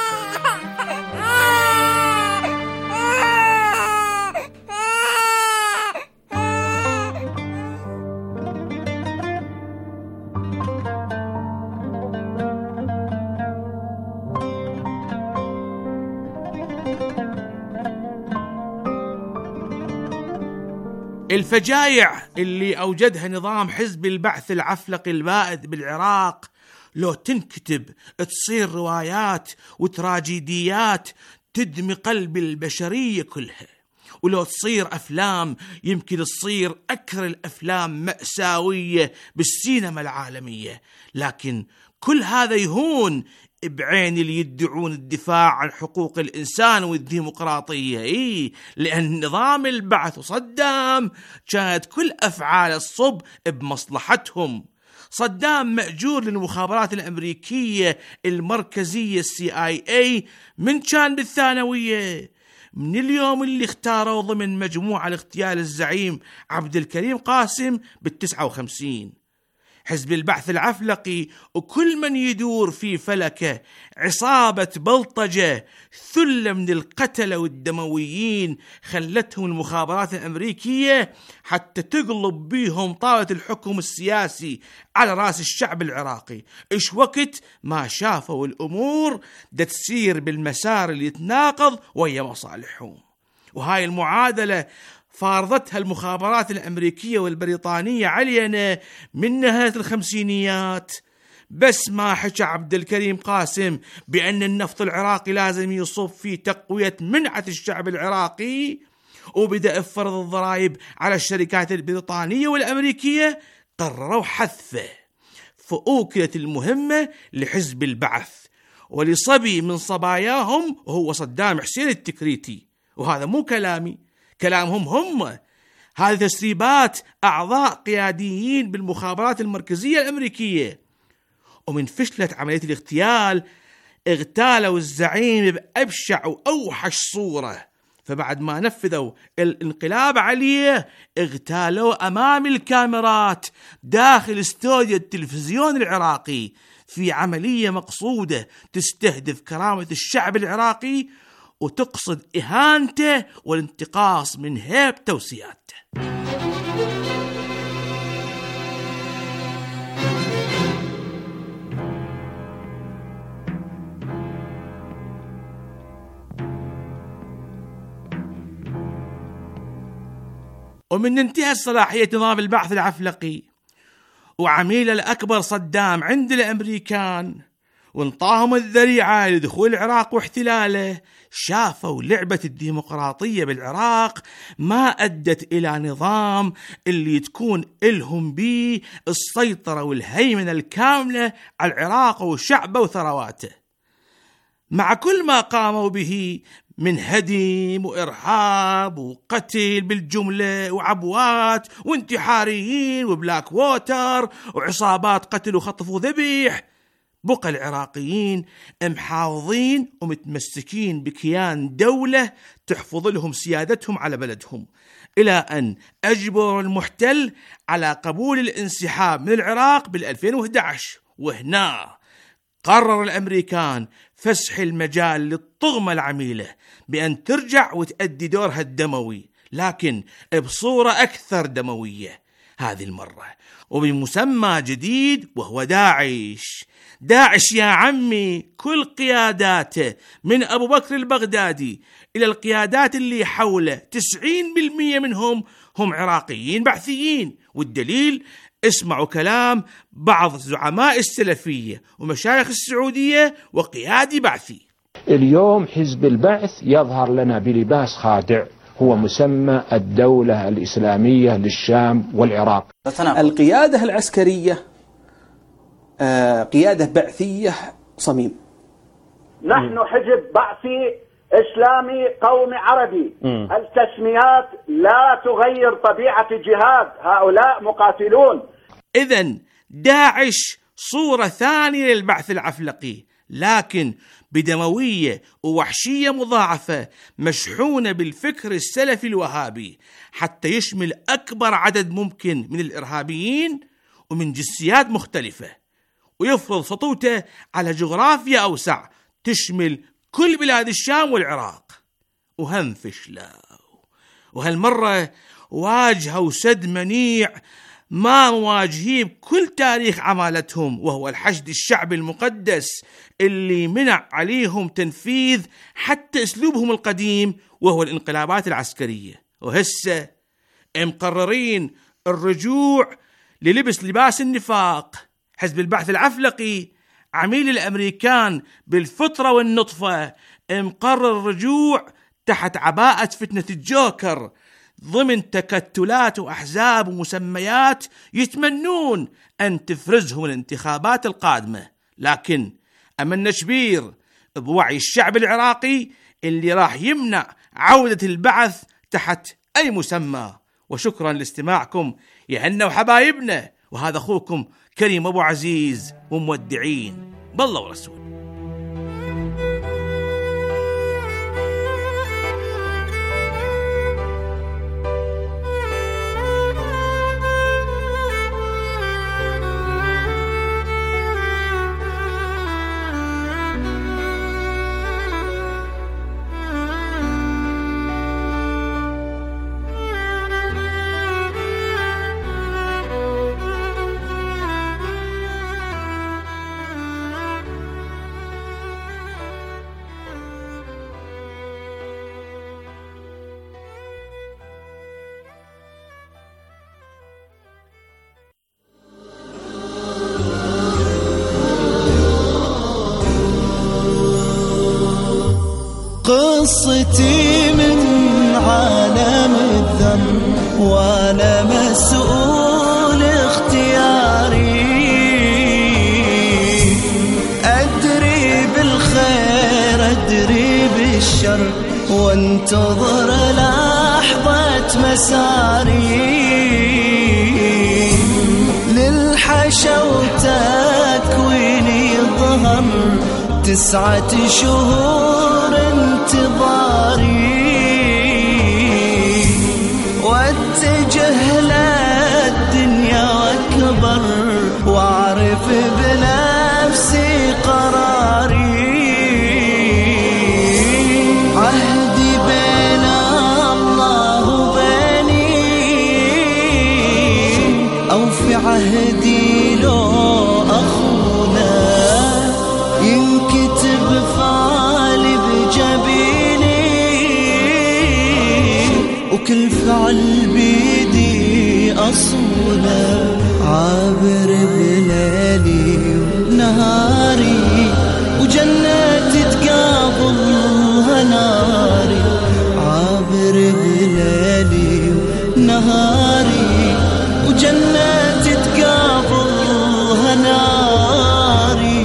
الفجايع اللي أوجدها نظام حزب البعث العفلقي البائد بالعراق لو تنكتب تصير روايات وتراجيديات تدمي قلب البشرية كلها، ولو تصير أفلام يمكن تصير أكثر الأفلام مأساوية بالسينما العالمية. لكن كل هذا يهون بعين اللي يدعون الدفاع عن حقوق الإنسان والديمقراطية. إيه، لأن نظام البعث وصدام كانت كل أفعال الصب بمصلحتهم. صدام مأجور للمخابرات الأمريكية المركزية السي آي اي من كان بالثانوية، من اليوم اللي اختاروا ضمن مجموعة لاغتيال الزعيم عبد الكريم قاسم بالتسعة وخمسين. حزب البعث العفلقي وكل من يدور في فلكه عصابة بلطجة ثلة من القتلة والدمويين خلتهم المخابرات الأمريكية حتى تقلب بيهم طاولة الحكم السياسي على رأس الشعب العراقي. إيش وقت ما شافوا الأمور دا تسير بالمسار اللي يتناقض ويا مصالحهم. وهاي المعادلة فارضتها المخابرات الأمريكية والبريطانية علينا من نهاية الخمسينيات. بس ما حكى عبد الكريم قاسم بأن النفط العراقي لازم يصب في تقوية منعة الشعب العراقي وبدأ فرض الضرائب على الشركات البريطانية والأمريكية، قرروا حذفه. فأوكلت المهمة لحزب البعث ولصبي من صباياهم وهو صدام حسين التكريتي. وهذا مو كلامي، كلامهم هم. هذه تسريبات أعضاء قياديين بالمخابرات المركزية الأمريكية. ومن فشلت عملية الاغتيال اغتالوا الزعيم بأبشع وأوحش صورة. فبعد ما نفذوا الانقلاب عليه اغتالوا أمام الكاميرات داخل استوديو التلفزيون العراقي في عملية مقصودة تستهدف كرامة الشعب العراقي وتقصد إهانته والانتقاص من هيبته وسيادته. ومن انتهى صلاحية نظام البعث العفلقي وعميله الأكبر صدام عند الأمريكان وانطاهم الذريعة لدخول العراق واحتلاله، شافوا لعبة الديمقراطية بالعراق ما أدت إلى نظام اللي تكون إلهم به السيطرة والهيمنة الكاملة على العراق وشعبه وثرواته، مع كل ما قاموا به من هدم وإرهاب وقتل بالجملة وعبوات وانتحاريين وبلاك ووتر وعصابات قتل وخطف وذبيح. بقى العراقيين محافظين ومتمسكين بكيان دولة تحفظ لهم سيادتهم على بلدهم، إلى أن أجبر المحتل على قبول الانسحاب من العراق بالألفين وأحد عشر. وهنا قرر الأمريكان فسح المجال للطغمة العميلة بأن ترجع وتأدي دورها الدموي، لكن بصورة أكثر دموية هذه المرة وبمسمى جديد وهو داعش. داعش يا عمي كل قياداته من أبو بكر البغدادي إلى القيادات اللي حوله تسعين بالمئة منهم هم عراقيين بعثيين. والدليل اسمعوا كلام بعض زعماء السلفية ومشايخ السعودية وقيادي بعثي. اليوم حزب البعث يظهر لنا بلباس خادع هو مسمى الدولة الإسلامية للشام والعراق. القيادة العسكرية قيادة بعثية صميم. نحن حزب بعثي إسلامي قومي عربي. م. التسميات لا تغير طبيعة الجهاد، هؤلاء مقاتلون. إذن داعش صورة ثانية للبعث العفلقي، لكن بدموية ووحشية مضاعفة، مشحونة بالفكر السلفي الوهابي، حتى يشمل أكبر عدد ممكن من الإرهابيين ومن جنسيات مختلفة، ويفرض سطوته على جغرافيا أوسع تشمل كل بلاد الشام والعراق. وهم فشلوا، وهالمرة واجهوا سد منيع ما مواجهيه بكل تاريخ عمالتهم، وهو الحشد الشعبي المقدس اللي منع عليهم تنفيذ حتى أسلوبهم القديم وهو الانقلابات العسكرية. وهسه مقررين الرجوع للبس لباس النفاق. حزب البعث العفلقي عميل الأمريكان بالفطرة والنطفة مقرر الرجوع تحت عباءة فتنة الجوكر، ضمن تكتلات وأحزاب ومسميات يتمنون أن تفرزهم الانتخابات القادمة، لكن أملنا كبير بوعي الشعب العراقي اللي راح يمنع عودة البعث تحت أي مسمى. وشكرا لاستماعكم يا هنا وحبايبنا، وهذا أخوكم كريم أبو عزيز، ومودعين بالله ورسول. قصتي من عالم الذنب وانا مسؤول اختياري، ادري بالخير ادري بالشر وانتظر لحظة مساري، للحشا وتكويني ظهر تسعة شهور انتظاري، واتجه للدنيا واكبر واعرف بنفسي قراري، عهدي بين الله وبيني او في عهدي لو اخونا ينكتب فالي بجبيني، وكل فعل بيدي أصوله، عابر بليلي ونهاري وجنتي تقابلها ناري، عابر بليلي ونهاري وجنتي تقابلها ناري.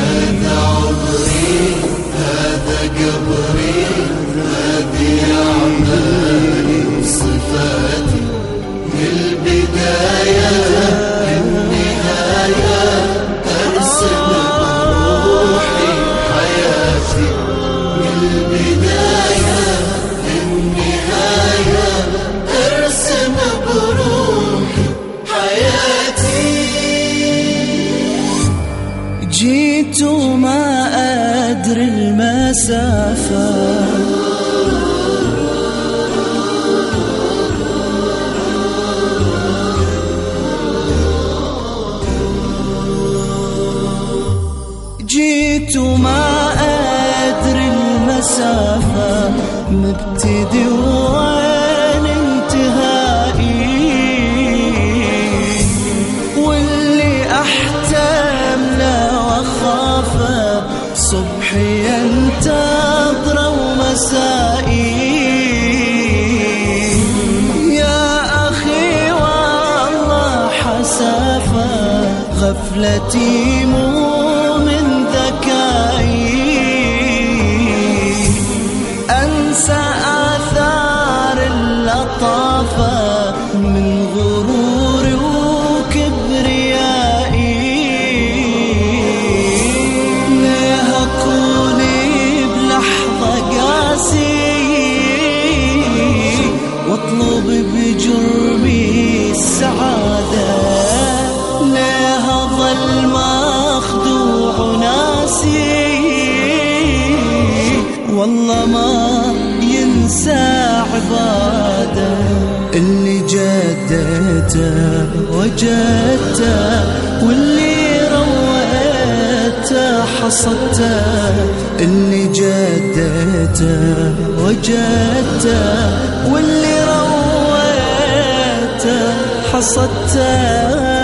قبري هذه أعمالي وصفاتي، من البداية للنهاية أرسم بروحي حياتي، من البداية للنهاية أرسم بروحي حياتي. جيت وما أدري المسافة، جيت وما أدري المسافة، مبتدي وين انتهائي، واللي أحتم له وأخافه صبحي ينتظر ومسائي، يا أخي والله حسافة غفلتي مو من ذكائي، أنسى آثار اللطافة من غروري وكبريائي، ما ينسى عباده. اللي جدته وجدته واللي رويته حصدته. اللي جدته وجدته واللي رويته حصدته.